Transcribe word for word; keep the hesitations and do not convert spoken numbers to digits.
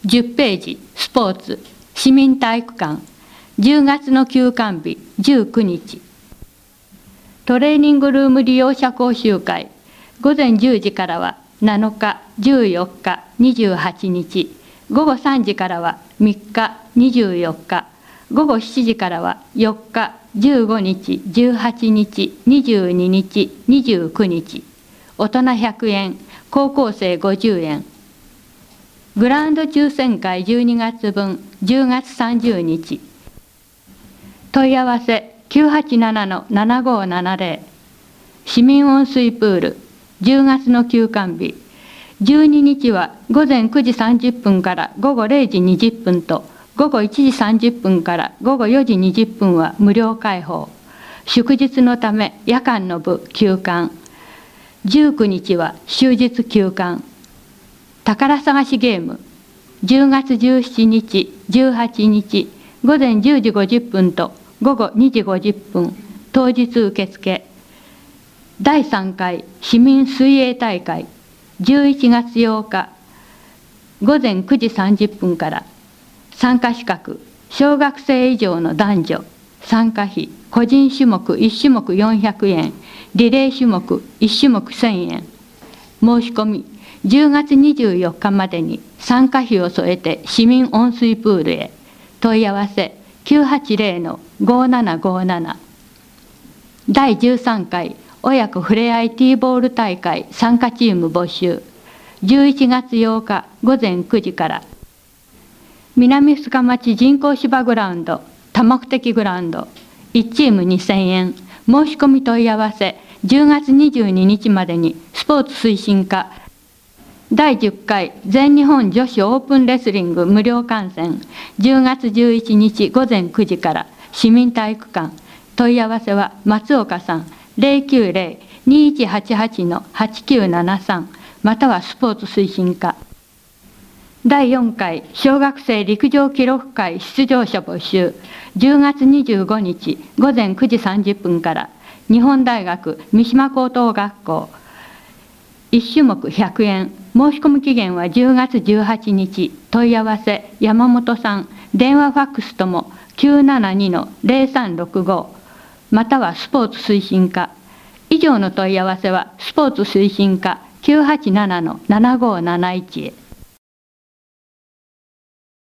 じゅっページ、スポーツ、市民体育館、じゅうがつの休館日、じゅうくにち。トレーニングルーム利用者講習会、午前じゅうじからはなのか、じゅうよっか、にじゅうはちにち、午後さんじからはみっか、にじゅうよっか、午後しちじからはよっか、じゅうごにち、じゅうはちにち、にじゅうににち、にじゅうくにち、大人ひゃくえん、高校生ごじゅうえん。グランド抽選会じゅうにがつぶん、じゅうがつさんじゅうにち。問い合わせきゅうはちななのななごななぜろ。市民温水プール、じゅうがつの休館日。じゅうににちは午前くじさんじゅっぷんから午後れいじにじゅっぷんと、午後いちじさんじゅっぷんから午後よじにじゅっぷんは無料開放。祝日のため夜間の部休館。じゅうくにちは終日休館。宝探しゲーム。じゅうがつじゅうしちにち、じゅうはちにち、午前じゅうじごじゅっぷんと午後にじごじゅっぷん、当日受付。だいさんかい市民水泳大会、じゅういちがつようか、午前くじさんじゅっぷんから。参加資格、小学生以上の男女。参加費、個人種目いち種目よんひゃくえん、リレー種目いち種目せんえん。申し込み、じゅうがつにじゅうよっかまでに参加費を添えて市民温水プールへ。問い合わせきゅうはちぜろのごななごなな。だいじゅうさんかい親子ふれあいティーボール大会参加チーム募集。じゅういちがつようか午前くじから。南須賀町人工芝グラウンド多目的グラウンド、いちチームにせんえん。申し込み問い合わせじゅうがつにじゅうににちまでに。スポーツ推進課だいじゅっかい全日本女子オープンレスリング無料観戦、じゅうがつじゅういちにち午前くじから市民体育館。問い合わせは松岡さん ゼロきゅうゼロ にいちはちはち のはちきゅうななさん、またはスポーツ推進課。だいよんかい小学生陸上記録会出場者募集。じゅうがつにじゅうごにち午前くじさんじゅっぷんから。日本大学三島高等学校、いち種目ひゃくえん。申し込み期限はじゅうがつじゅうはちにち。問い合わせ山本さん、電話ファックスともきゅうななにのぜろさんろくご、またはスポーツ推進課。以上の問い合わせはスポーツ推進課きゅうはちななのななごなないちへ。